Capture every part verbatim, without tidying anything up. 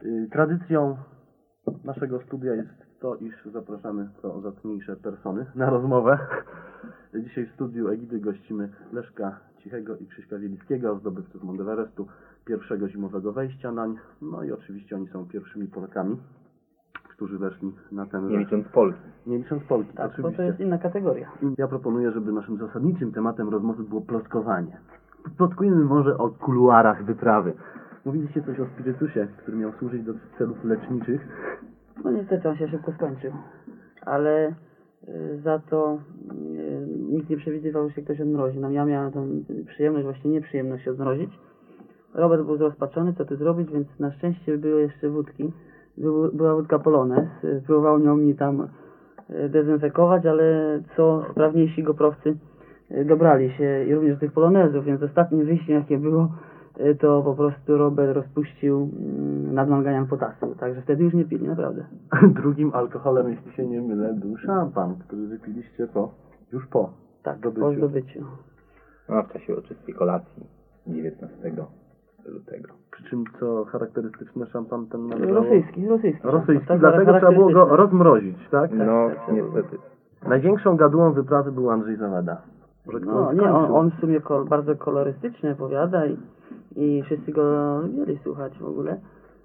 Y, Tradycją naszego studia jest to, iż zapraszamy co zacniejsze persony na rozmowę. Dzisiaj w studiu Egidy gościmy Leszka Cichego i Krzyśka Wielickiego, zdobywców Mount Everestu, pierwszego zimowego wejścia nań. No i oczywiście oni są pierwszymi Polakami, którzy weszli na ten... Nie licząc Polski. Nie licząc Polki, Tak, oczywiście. bo to jest inna kategoria. Ja proponuję, żeby naszym zasadniczym tematem rozmowy było plotkowanie. Plotkujemy może o kuluarach wyprawy. Mówiliście coś o spirytusie, który miał służyć do celów leczniczych. No niestety on się szybko skończył, ale y, za to y, nikt nie przewidywał, że się ktoś odmrozi. No ja miałem tą przyjemność, właśnie nieprzyjemność się odmrozić. Robert był zrozpaczony, co tu zrobić, więc na szczęście były jeszcze wódki. Był, była wódka Polonez, y, próbował nią mi tam y, dezynfekować, ale co sprawniejsi goprowcy y, dobrali się i również do tych Polonezów, więc ostatnim wyjściem jakie było, y, to po prostu Robert rozpuścił y, nadmanganian potasu, także wtedy już nie pili, naprawdę. Drugim alkoholem, jeśli się nie mylę, był szampan, który wypiliście po, już po Tak, zdobyciu. po zdobyciu. No, w czasie uroczystej kolacji dziewiętnastego lutego. Przy czym co charakterystyczne, szampan ten należało... Rosyjski, rosyjski. Rosyjski, Tak, dlatego trzeba było go charakterystyczny. rozmrozić, tak? No, tak, niestety. Największą gadułą wyprawy był Andrzej Zawada. Może kto No nie, skończył? on, on w sumie kol, bardzo kolorystycznie opowiada i, i wszyscy go mieli słuchać w ogóle.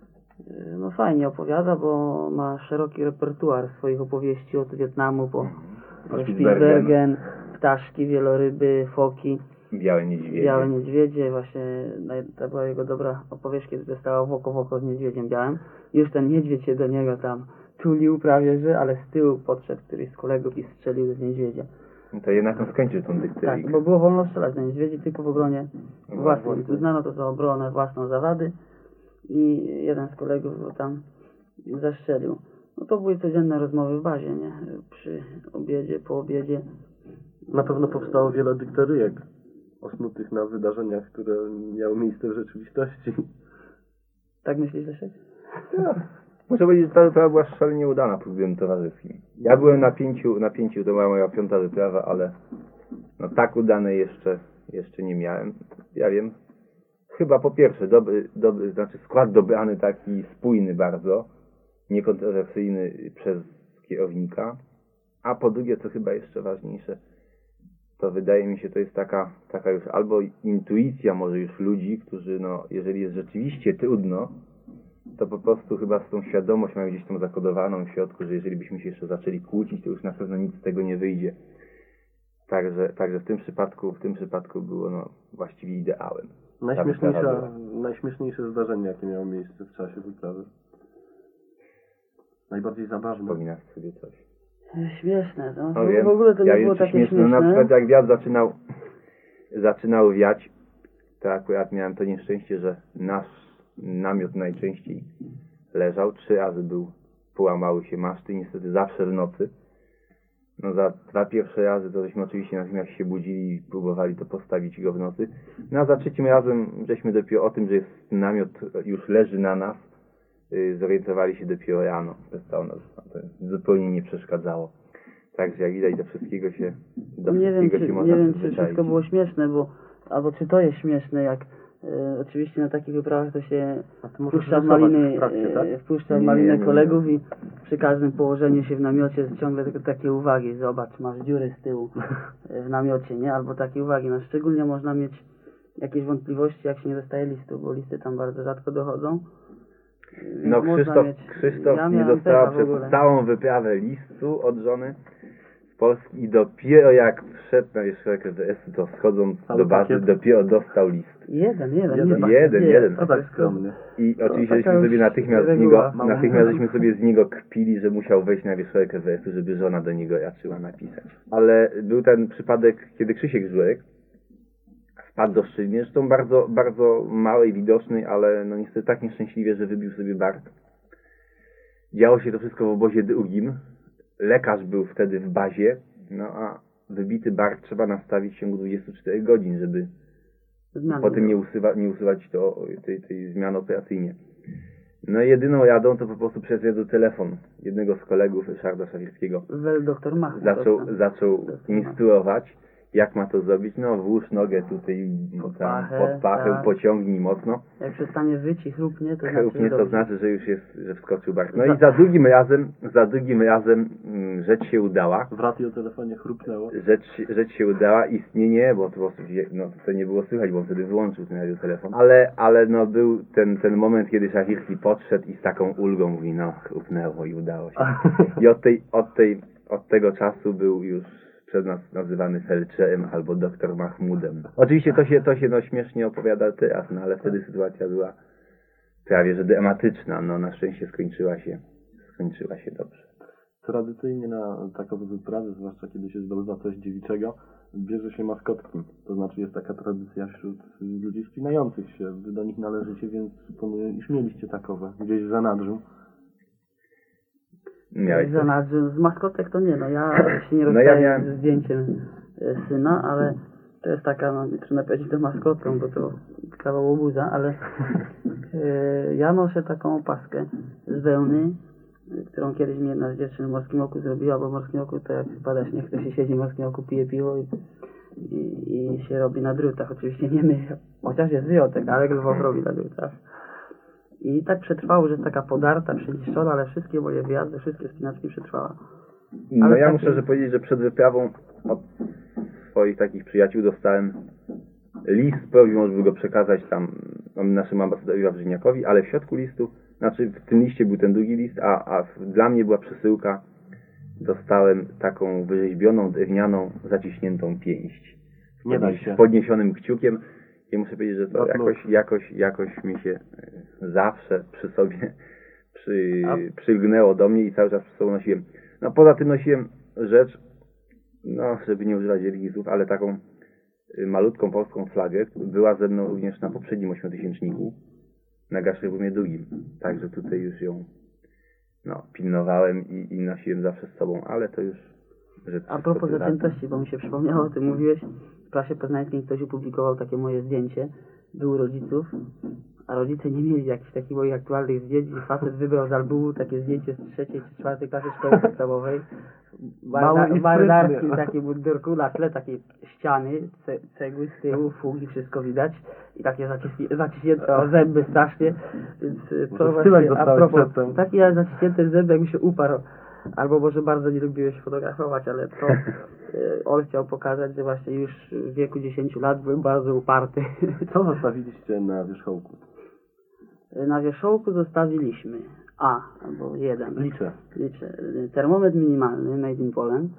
Yy, No fajnie opowiada, bo ma szeroki repertuar swoich opowieści od Wietnamu po Po Spitsbergen, ptaszki, wieloryby, foki, Białe niedźwiedzie. białe niedźwiedzie. Właśnie naj- to była jego dobra opowieść, kiedy dostała w oko w oko z niedźwiedziem białym. Już ten niedźwiedź się do niego tam tulił prawie, że, ale z tyłu podszedł któryś z kolegów i strzelił z niedźwiedzia. No to jednak on skończył tą dykterię. Tak, bo było wolno strzelać na niedźwiedzi tylko w obronie No własnej. właśnie. Uznano to za obronę własną Zawady i jeden z kolegów go tam zastrzelił. No to były codzienne rozmowy w bazie, nie? Przy obiedzie, po obiedzie. Na pewno powstało wiele dykteryjek osnutych na wydarzeniach, które miały miejsce w rzeczywistości. Tak myślisz, Leszek? Muszę powiedzieć, że ta wyprawa była szalenie udana pod względem towarzyskim. Ja byłem na pięciu, na pięciu, to była moja piąta wyprawa, ale no tak udanej jeszcze, jeszcze nie miałem. Ja wiem, chyba po pierwsze, dobry, dobry, znaczy skład dobrany taki spójny bardzo, niekontrowersyjny przez kierownika, a po drugie, co chyba jeszcze ważniejsze, to wydaje mi się, to jest taka, taka już albo intuicja może już ludzi, którzy no, jeżeli jest rzeczywiście trudno, to po prostu chyba z tą świadomość mają gdzieś tam zakodowaną w środku, że jeżeli byśmy się jeszcze zaczęli kłócić, to już na pewno nic z tego nie wyjdzie. Także, także w tym przypadku, w tym przypadku było no, właściwie ideałem. Ta wyprawa Najśmieszniejsza, była. najśmieszniejsze zdarzenie, jakie miało miejsce w czasie wyprawy. Najbardziej zabawne. Wspominasz sobie coś. Śmieszne, no. No wiem, W ogóle to nie ja było wiem, czy takie śmieszne. śmieszne. No, na przykład jak wiatr zaczynał, zaczynał wiać, to akurat miałem to nieszczęście, że nasz namiot najczęściej leżał. Trzy razy był, połamały się maszty, niestety zawsze w nocy. No za dwa pierwsze razy to żeśmy oczywiście natychmiast się budzili i próbowali to postawić go w nocy. No a za trzecim razem żeśmy dopiero o tym, że jest namiot już leży na nas, yy, zorientowali się dopiero rano. To nas to zupełnie nie przeszkadzało. Także jak widać do wszystkiego się do Nie wiem, wszystkiego czy, się można nie wiem, czy przyzwyczaić. wszystko było śmieszne, bo albo czy to jest śmieszne, jak e, oczywiście na takich wyprawach to się A ty możesz wpuszcza w rysować maliny, w trakcie, tak? e, wpuszcza w Nie, malinę nie, nie. kolegów i przy każdym położeniu się w namiocie jest ciągle tylko takie uwagi, zobacz, masz dziury z tyłu e, w namiocie, nie? Albo takie uwagi, no szczególnie można mieć jakieś wątpliwości, jak się nie dostaje listu, bo listy tam bardzo rzadko dochodzą. Więc No można Krzysztof, mieć- Krzysztof ja nie miałem dostała pecha w ogóle. przez całą wyprawę listu od żony z Polski i dopiero jak wszedł na wierzchołek Everestu, to schodząc Cały do bazy, pakiet. dopiero dostał list. Jeden, jeden, Jeden, nie, jeden, nie, jeden. To tak skromnie. I To oczywiście taka żeśmy sobie już natychmiast z reguła. niego, natychmiast żeśmy sobie z niego kpili, że musiał wejść na wierzchołek Everestu, żeby żona do niego raczyła napisać. Ale był ten przypadek, kiedy Krzysiek Żurek wpadł do szczeliny, zresztą bardzo, bardzo mały i widoczny, ale no niestety tak nieszczęśliwie, że wybił sobie bark. Działo się to wszystko w obozie drugim. Lekarz był wtedy w bazie, no a wybity bark trzeba nastawić w ciągu dwudziestu czterech godzin, żeby Zmiany potem nie, było. usuwa, nie usuwać to, tej, tej zmiany operacyjnie. No i jedyną radą to po prostu przez jeden telefon jednego z kolegów, Ryszarda Szawickiego, Wel doktor Mach. zaczął, doktor. zaczął Doktor Mach. instruować jak ma to zrobić? No włóż nogę tutaj Pod tam, pachę, pod pachę, tak. pociągnij mocno. Jak przestanie wyć i chrupnie, to znaczy, Chrupnie że to dobrze. znaczy, że już jest, że wskoczył bark. No Za- i za drugim razem, za drugim razem mm, rzecz się udała. W radiotelefonie chrupnęło. Rzecz, rzecz się udała, istnienie, bo to po prostu się- no, to nie było słychać, bo on wtedy wyłączył ten telefon. Ale, ale no był ten, ten moment, kiedy Szachirski podszedł i z taką ulgą mówi, no chrupnęło i udało się. I od tej, od tej, od tego czasu był już przez nas nazywany felczerem albo doktor Mahmudem. Oczywiście to się, to się no śmiesznie opowiada teraz, no ale wtedy sytuacja była prawie że dramatyczna, no na szczęście skończyła się, skończyła się dobrze. Tradycyjnie na takowe wyprawy, zwłaszcza kiedy się zdobywa coś dziewiczego, bierze się maskotki. To znaczy jest taka tradycja wśród ludzi wspinających się. Wy do nich należycie, więc suponuję, iż mieliście takowe gdzieś w zanadrzu. Miałeś Za coś? nas, że z maskotek to nie, no ja się nie No rozstaję ja miałem- ze zdjęciem e, syna, ale to jest taka, no nie trudno powiedzieć to maskotką, bo to kawał obuza, ale e, ja noszę taką opaskę z wełny, e, którą kiedyś mi jedna z dziewczyn w Morskim Oku zrobiła, bo w Morskim Oku to jak pada śnieg, to się siedzi w Morskim Oku, pije piwo i, i, i się robi na drutach. Oczywiście nie my, chociaż jest wyjątek, ale Lwow robi na drutach. I tak przetrwało, że jest taka podarta, przeniszczona, ale wszystkie moje wyjazdy, wszystkie spinaczki przetrwała. No Ale ja takie- muszę że powiedzieć, że przed wyprawą od swoich takich przyjaciół dostałem list z prośbą, żeby go przekazać tam naszemu ambasadorowi Wawrzyniakowi, ale w środku listu, znaczy w tym liście był ten drugi list, a, a w- dla mnie była przesyłka, dostałem taką wyrzeźbioną, drewnianą, zaciśniętą pięść. Nie daj Z się. podniesionym kciukiem i muszę powiedzieć, że to No, jakoś, jakoś, jakoś mi się e, zawsze przy sobie przy, A- przylgnęło do mnie i cały czas przy sobą nosiłem. No poza tym nosiłem rzecz, no żeby nie używać wielkich słów, ale taką y, malutką polską flagę, była ze mną również na poprzednim ośmiotysięczniku, na Gaszybumie drugim. Także tutaj już ją no, pilnowałem i, i nosiłem zawsze z sobą, ale to już rzecz A propos prywatna. zaciętości, bo mi się przypomniało, o tym mówiłeś, w klasie poznańskiej ktoś opublikował takie moje zdjęcie, był u rodziców, a rodzice nie mieli jakichś takich moich aktualnych zdjęć i facet wybrał z albumu takie zdjęcie z trzeciej czy czwartej klasy szkoły podstawowej. Mały i W marynarskiej sprytny. takim mundurku, na tle takiej ściany, ce, cegły z tyłu, fugi, wszystko widać i takie zaciśnięte, zaciśnięte o zęby strasznie, więc y, Może to tyłek właśnie, a dostałeś propos, przedtem. taki ja zaciśnięty zęby jakby się uparł, albo może bardzo nie lubiłeś fotografować, ale to y, on chciał pokazać, że właśnie już w wieku dziesięciu lat byłem bardzo uparty. Co zostawiliście na wierzchołku? Na wierzchołku zostawiliśmy A, albo jeden. Liczę. Liczę. Termometr minimalny, made in Poland.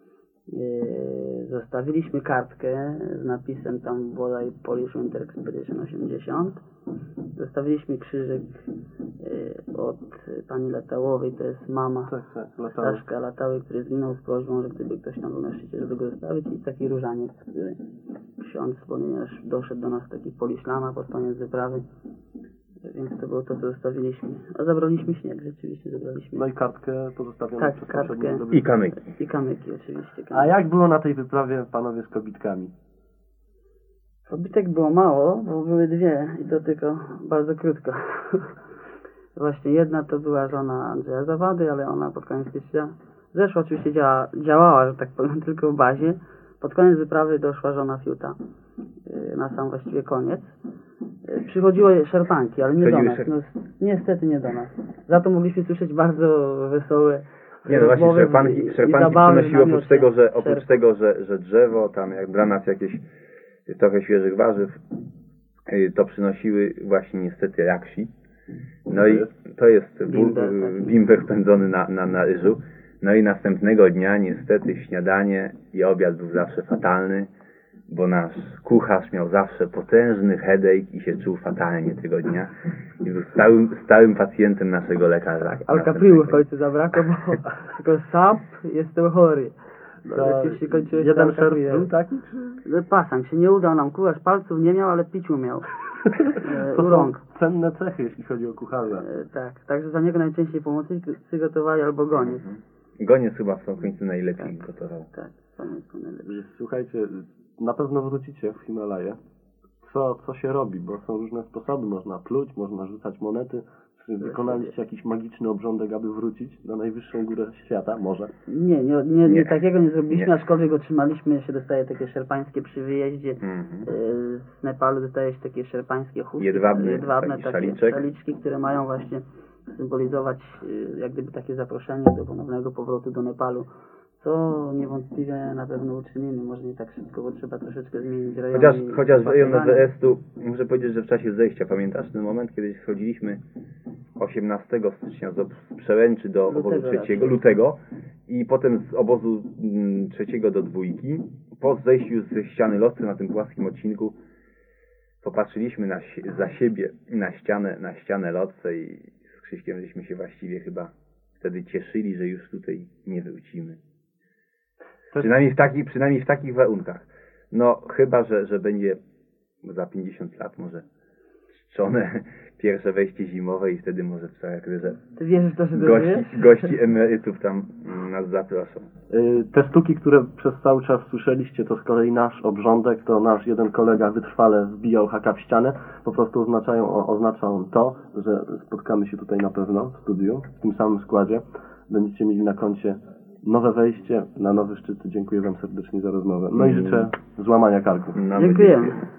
Yy, Zostawiliśmy kartkę z napisem tam bodaj Polish Winter Expedition osiemdziesiąt. Zostawiliśmy krzyżyk yy, od pani Latałowej, to jest mama Tak, tak, latały. Staszka Latały, który zginął z prośbą, że gdyby ktoś tam był na szczycie, żeby go zostawić, i taki różaniec, który ksiądz, ponieważ doszedł do nas taki poliślama pod koniec wyprawy. Więc to było to, co zostawiliśmy. A zabraliśmy śnieg, rzeczywiście zabraliśmy. No i kartkę pozostawioną Tak, przez kartkę. poprzednie I zdobywcy. kamyki. I kamyki oczywiście. Kamyki. A jak było na tej wyprawie, panowie, z kobitkami? Kobitek było mało, bo były dwie i to tylko bardzo krótko. Właśnie jedna to była żona Andrzeja Zawady, ale ona pod koniec stycznia zeszła, oczywiście działa, działała, że tak powiem, tylko w bazie. Pod koniec wyprawy doszła żona Fiuta, yy, na sam właściwie koniec. Yy, Przychodziły szerpanki, ale nie do Przychodziły nas. szer- No, niestety nie do nas. Za to mogliśmy słyszeć bardzo wesołe Nie, no właśnie, rozmowy szerpanki, i- i szerpanki zabawy w przynosiły oprócz namiocie. tego, że, oprócz Szerp- tego że, że drzewo, tam jak dla nas jakieś trochę świeżych warzyw, y, to przynosiły właśnie niestety raksi. No i to jest bu- Bimber, y, tak. bimber pędzony na, na, na ryżu. No i następnego dnia niestety śniadanie i obiad był zawsze fatalny, bo nasz kucharz miał zawsze potężny headache i się czuł fatalnie tego dnia. I był stałym, stałym pacjentem naszego lekarza. Alkaprilu w końcu zabrakło, bo tylko sap, jestem chory. No, To oczywiście kończyło się jeden alkaprilem. szerp był taki, czy? No, Pasang się nie udał nam, kucharz palców nie miał, ale pić umiał. E, To u są rąk. cenne cechy, jeśli chodzi o kucharza. E, tak, także za niego najczęściej pomocnicy gotowali albo goniec. Goniec chyba w tym końcu najlepiej gotował. Tak, pamiętam to najlepiej. Słuchajcie, na pewno wrócicie w Himalaje. Co, co się robi? Bo są różne sposoby. Można pluć, można rzucać monety. Czy wykonaliście jakiś magiczny obrządek, aby wrócić na najwyższą górę świata? Może? Nie, nie, nie, nie, Nie. takiego nie zrobiliśmy, Nie. aczkolwiek otrzymaliśmy, się dostaje takie szerpańskie przy wyjeździe. Mhm. E, Z Nepalu dostaje się takie szerpańskie chustki, Jedwabny jedwabne taki takie szaliczek. szaliczki, które mają właśnie symbolizować e, jak gdyby takie zaproszenie do ponownego powrotu do Nepalu, co niewątpliwie na pewno uczynimy. Może nie tak szybko, bo trzeba troszeczkę zmienić rejon. Chociaż, i chociaż rejon opakowanie. E W S-u, muszę powiedzieć, że w czasie zejścia, pamiętasz ten moment, kiedy schodziliśmy osiemnastego stycznia z ob- z Przełęczy do Lutego obozu trzeciego, raczej. lutego i potem z obozu mm, trzeciego do dwójki, po zejściu ze ściany lotcy na tym płaskim odcinku, popatrzyliśmy na, si- za siebie na ścianę, na ścianę lotce i z Krzyśkiem żeśmy się właściwie chyba wtedy cieszyli, że już tutaj nie wrócimy. To jest- Przynajmniej w takich, przynajmniej w takich warunkach. No chyba, że, że będzie za pięćdziesiąt lat może czczone pierwsze wejście zimowe i wtedy może w charakterze Ty wierzysz w to, że gości, dożyjesz? gości emerytów tam mm, nas zaproszą. Y, Te sztuki, które przez cały czas słyszeliście, to z kolei nasz obrządek, to nasz jeden kolega wytrwale wbijał haka w ścianę. Po prostu oznaczają, o- oznaczą to, że spotkamy się tutaj na pewno w studiu, w tym samym składzie. Będziecie mieli na koncie nowe wejście na nowy szczyt. Dziękuję Wam serdecznie za rozmowę. No i Mm. życzę złamania karku. Mamy Dziękujemy. dziękuję.